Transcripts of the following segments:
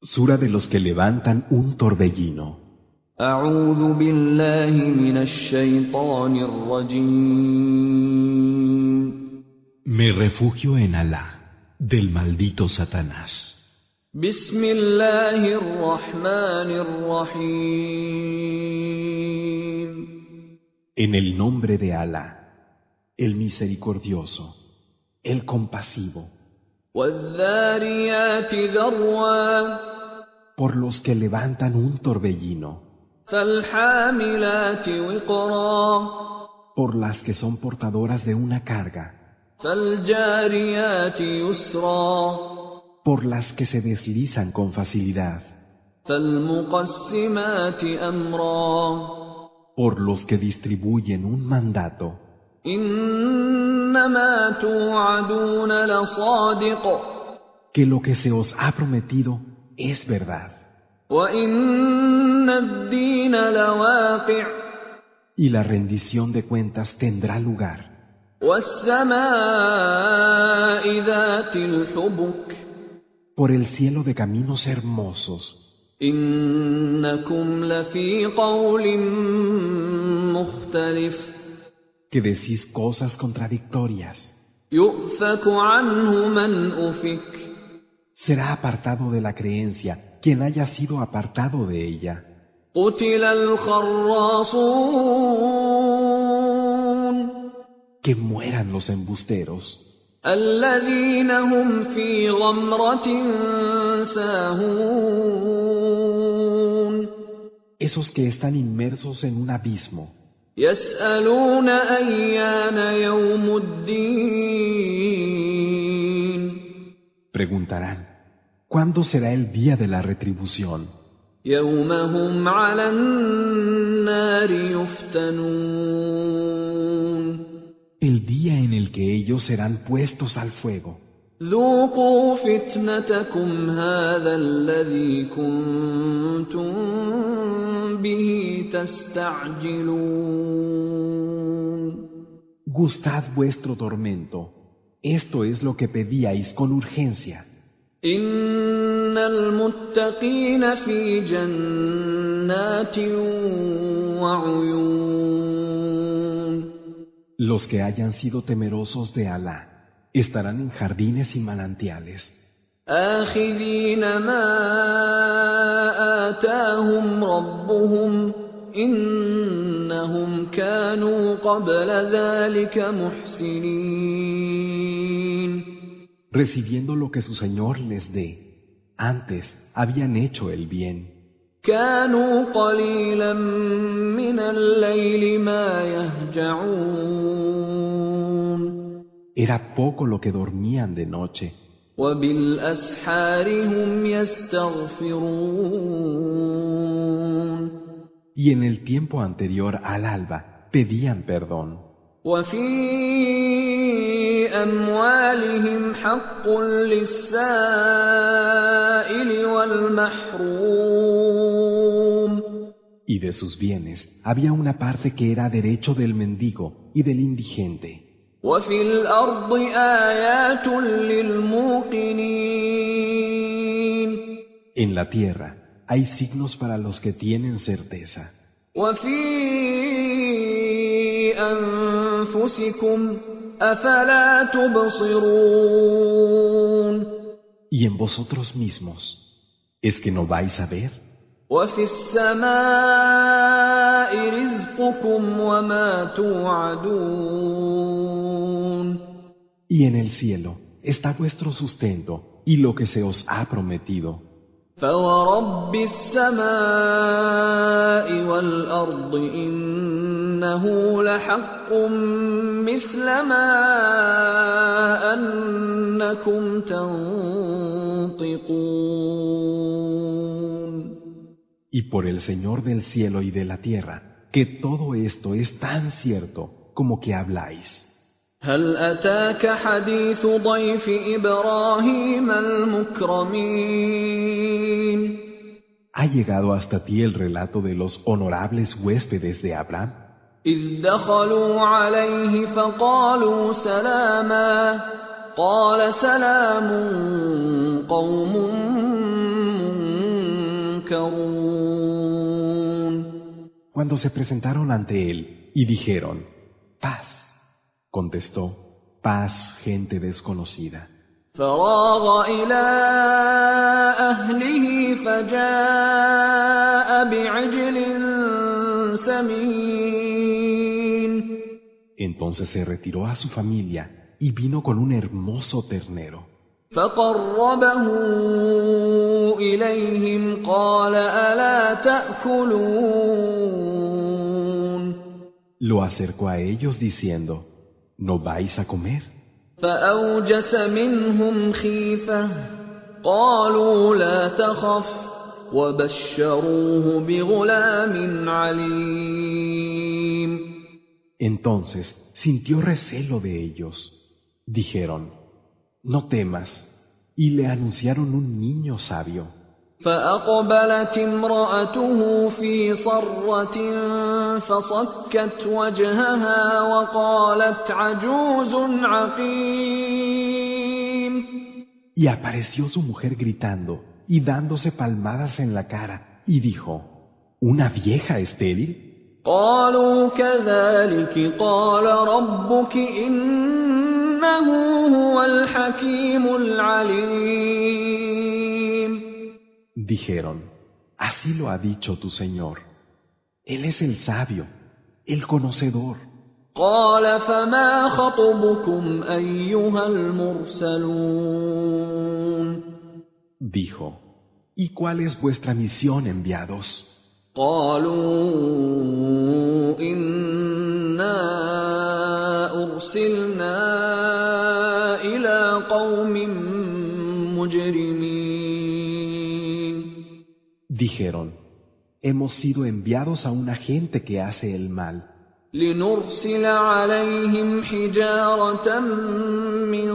Sura de los que levantan un torbellino. أعوذ بالله من الشيطان الرجيم. Me refugio en Alá, del maldito Satanás. بسم الله الرحمن الرحيم. En el nombre de Alá, el misericordioso, el compasivo. والذاريات ذروا. Por los que levantan un torbellino. فالحاملات وقرا. Por las que son portadoras de una carga. فالجاريات يسرا. Por las que se deslizan con facilidad. فالمقسمات أمرا. Por los que distribuyen un mandato. إنما توعدون لصادق. Que lo que se os ha prometido es verdad. وإن الدين لواقع. Y la rendición de cuentas tendrá lugar. والسماء ذات الحبك. Por el cielo de caminos hermosos. إنكم لفي قول مختلف. Que decís cosas contradictorias. يؤفك عنه من أفك. Será apartado de la creencia quien haya sido apartado de ella. قتل الخراصون. Que mueran los embusteros. الذين هم في غمرة ساهون. Esos que están inmersos en un abismo. يسألون أيان يوم الدين. Preguntarán, ¿cuándo será el día de la retribución? يوم هم على النار يفتنون. El día en el que ellos serán puestos al fuego. ذوقوا فتنتكم هذا الذي كنتم به تستعجلون. Gustad vuestro tormento. Esto es lo que pedíais con urgencia. إن المتقين في جنات وعيون. Los que hayan sido temerosos de Alá estarán en jardines y manantiales. آخذين ما آتاهم ربهم إنهم كانوا قبل ذلك محسنين. Recibiendo lo que su Señor les dé. Antes habían hecho el bien. كانوا قليلا من الليل ما يهجعون. Era poco lo que dormían de noche. وبالأسحار هم يستغفرون. Y en el tiempo anterior al alba pedían perdón. وفي أموالهم حق للسائل والمحروم. Y de sus bienes había una parte que era derecho del mendigo y del indigente. وفي الأرض آيات للموقنين. En la tierra hay signos para los que tienen certeza. وفي أنفسكم أفلا تبصرون. Y en vosotros mismos, ¿es que no vais a ver? وفي السماء رزقكم وما توعدون. Y en el cielo está vuestro sustento y lo que se os ha prometido. فورب السماء والأرض إنه لحق مثل ما أنكم تنطقون. Y por el Señor del cielo y de la tierra, que todo esto es tan cierto como que habláis. هل أتاك حديث ضيف إبراهيم المكرمين. ¿Ha llegado hasta ti el relato de los honorables huéspedes de Abraham? إذ دخلوا عليه فقالوا سلاما. قال سلام قوم ينكرون Cuando se presentaron ante él y dijeron, paz, contestó, paz, gente desconocida. فراغ إلى أهله فجاء بعجل سمين Entonces se retiró a su familia y vino con un hermoso ternero. فقربه إليهم قال ألا تأكلون Lo acercó a ellos diciendo, ¿no vais a comer? فأوجس منهم خيفة قالوا لا تخف وبشروه بغلام عليم Entonces sintió recelo de ellos. Dijeron, no temas, y le anunciaron un niño sabio. فأقبلت امرأته في صرة فصكت وجهها وقالت عجوز عقيم Y apareció su mujer gritando y dándose palmadas en la cara, y dijo, ¿una vieja estéril? قالوا كذلك قال ربك إنه هو الحكيم العليم Dijeron, así lo ha dicho tu Señor. Él es el sabio, el conocedor. قال فما خطبكم أيها المرسلون Dijo, ¿y cuál es vuestra misión, enviados? قالوا إنا أرسلنا إلى قوم مجرمين Dijeron, hemos sido enviados a una gente que hace el mal, لنرسل عليهم حجارة من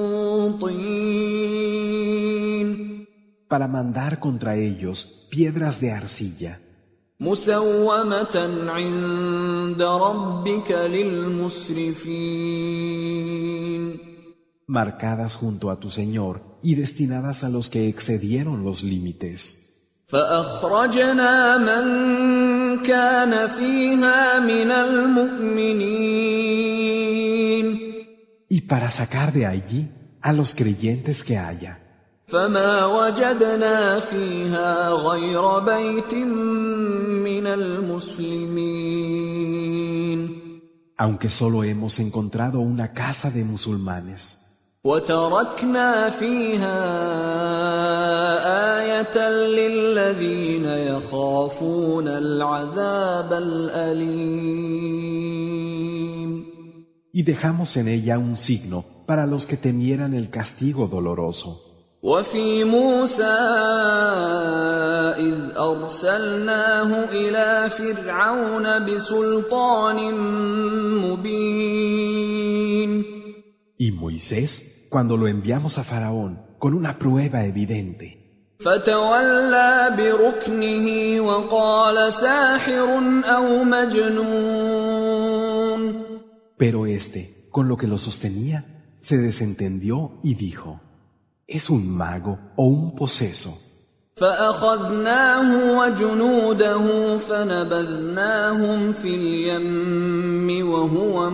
طين para mandar contra ellos piedras de arcilla, مسومة عند ربك للمسرفين marcadas junto a tu Señor y destinadas a los que excedieron los límites. فأخرجنا من كان فيها من المؤمنين Y para sacar de allí a los creyentes que haya. فما وجدنا فيها غير بيت من المسلمين Aunque solo hemos encontrado una casa de musulmanes. وتركنا فيها آية للذين يخافون العذاب الأليم Y dejamos en ella un signo para los que temieran el castigo doloroso. وفي موسى إذ أرسلناه إلى فرعون بسلطان مبين Y Moisés, cuando lo enviamos a Faraón con una prueba evidente, فتولى بركنه وقال ساحر أو مجنون pero éste, con lo que lo sostenía, se desentendió y dijo, ¿es un mago o un poseso? فأخذناه وجنوده فنبذناهم في اليم وهو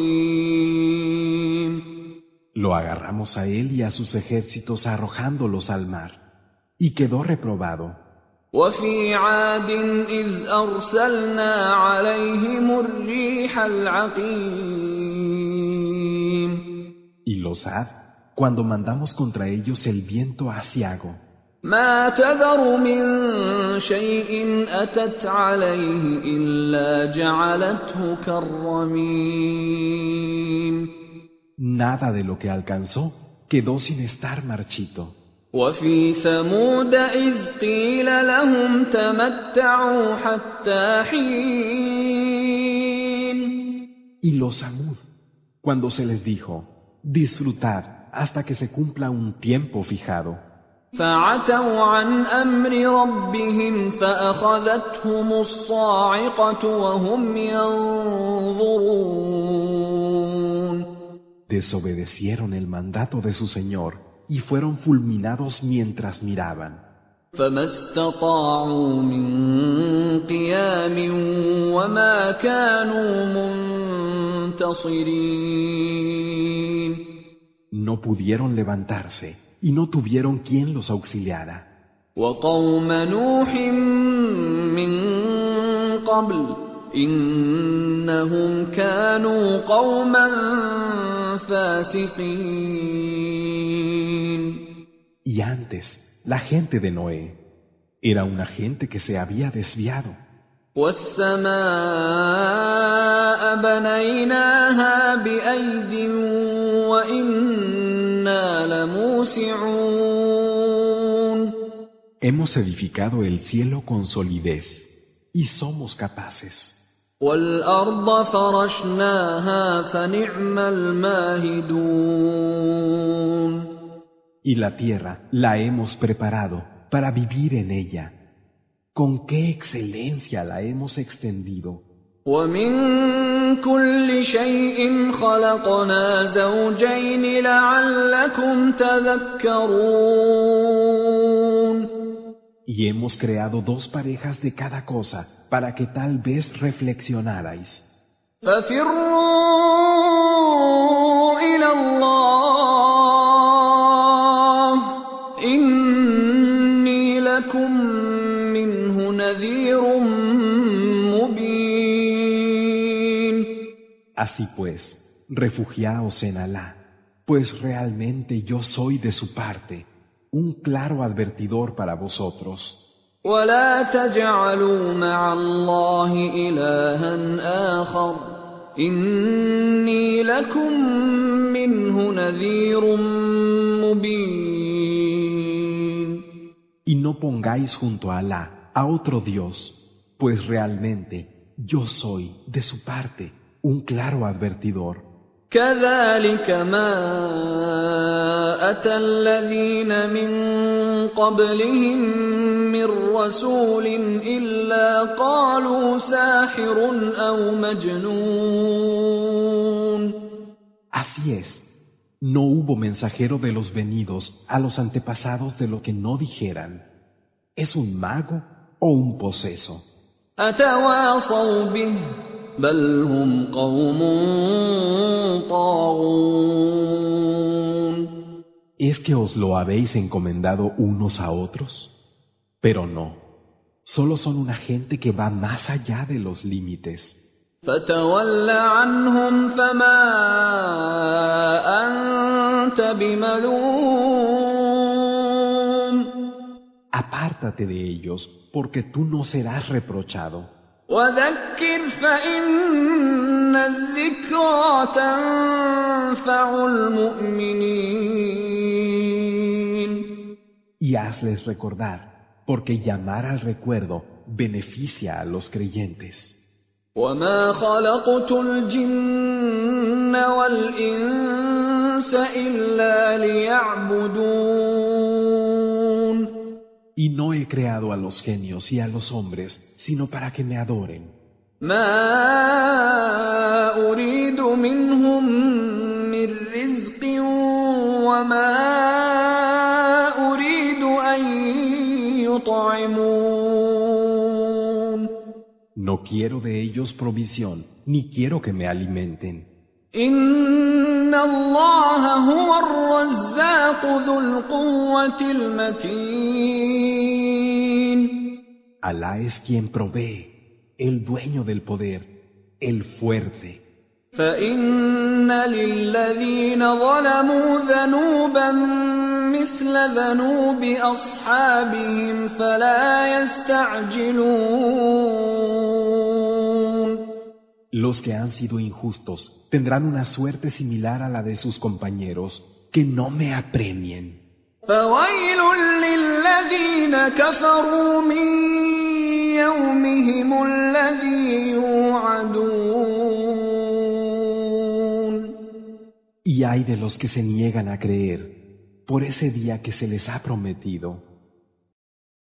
مليم Lo agarramos a él y a sus ejércitos arrojándolos al mar, y quedó reprobado. وفي عاد إذ أرسلنا عليهم الريح العقيم Y los Ad, cuando mandamos contra ellos el viento aciago, ما تذر من شيء أتت عليه إلا جعلته كالرميم nada de lo que alcanzó quedó sin estar marchito. وفي ثمود إذ قيل لهم تمتعوا حتى حين Y los Samud, cuando se les dijo, disfrutad hasta que se cumpla un tiempo fijado, فعتوا عن أمر ربهم فأخذتهم الصاعقة وهم ينظرون desobedecieron el mandato de su Señor y fueron fulminados mientras miraban. فما استطاعوا من قيام وما كانوا منتصرين. No pudieron levantarse y no tuvieron quien los auxiliara. وقوم نوح من قبل إنهم كانوا قوما فاسقين. Y antes, la gente de Noé era una gente que se había desviado. والسماء بنيناها بأيد وإنا لموسعون. Hemos edificado el cielo con solidez y somos capaces. والأرض فرشناها فنعم الماهدون. Y la tierra la hemos preparado para vivir en ella. Con qué excelencia la hemos extendido. ومن كل شيء خلقنا زوجين لعلكم تذكرون. Y hemos creado dos parejas de cada cosa para que tal vez reflexionarais. ففروا إلى الله إني لكم منه نذير مبين. Así pues, refugiaos en Alá, pues realmente yo soy de su parte, un claro advertidor para vosotros. ولا تجعلوا مع الله إلها آخر إني لكم منه نذير مبين. Y no pongáis junto a Alá a otro Dios, pues realmente yo soy de su parte, un claro advertidor. كذلك ما أتى الذين من قبلهم من رسول إلا قالوا ساحر أو مجنون. Así es, no hubo mensajero de los venidos a los antepasados de lo que no dijeran, ¿es un mago o un poseso? أتواصوا به بل هم قوم طاغون. ¿Es que os lo habéis encomendado unos a otros? Pero no, solo son una gente que va más allá de los límites. فتول عنهم فما أنت بملوم. Apártate de ellos, porque tú no serás reprochado. وذكر فإن الذكرى تنفع المؤمنين. Y hazles recordar, porque llamar al recuerdo beneficia a los creyentes. وما خلقت الجن والإنس إلا ليعبدون. Y no he creado a los genios y a los hombres, sino para que me adoren. ما أريد منهم من رزق وما أريد أن يطعمون. No quiero de ellos provisión, ni quiero que me alimenten. إن الله هو الرزاق ذو القوة المتين. Alá es quien provee, el dueño del poder, el fuerte. فإن للذين ظلموا ذنوبا مثل ذنوب أصحابهم فلا يستعجلون. Los que han sido injustos tendrán una suerte similar a la de sus compañeros, que no me apremien. فويل للذين كفروا من يومهم الذي يوعدون. Y hay de los que se niegan a creer por ese día que se les ha prometido.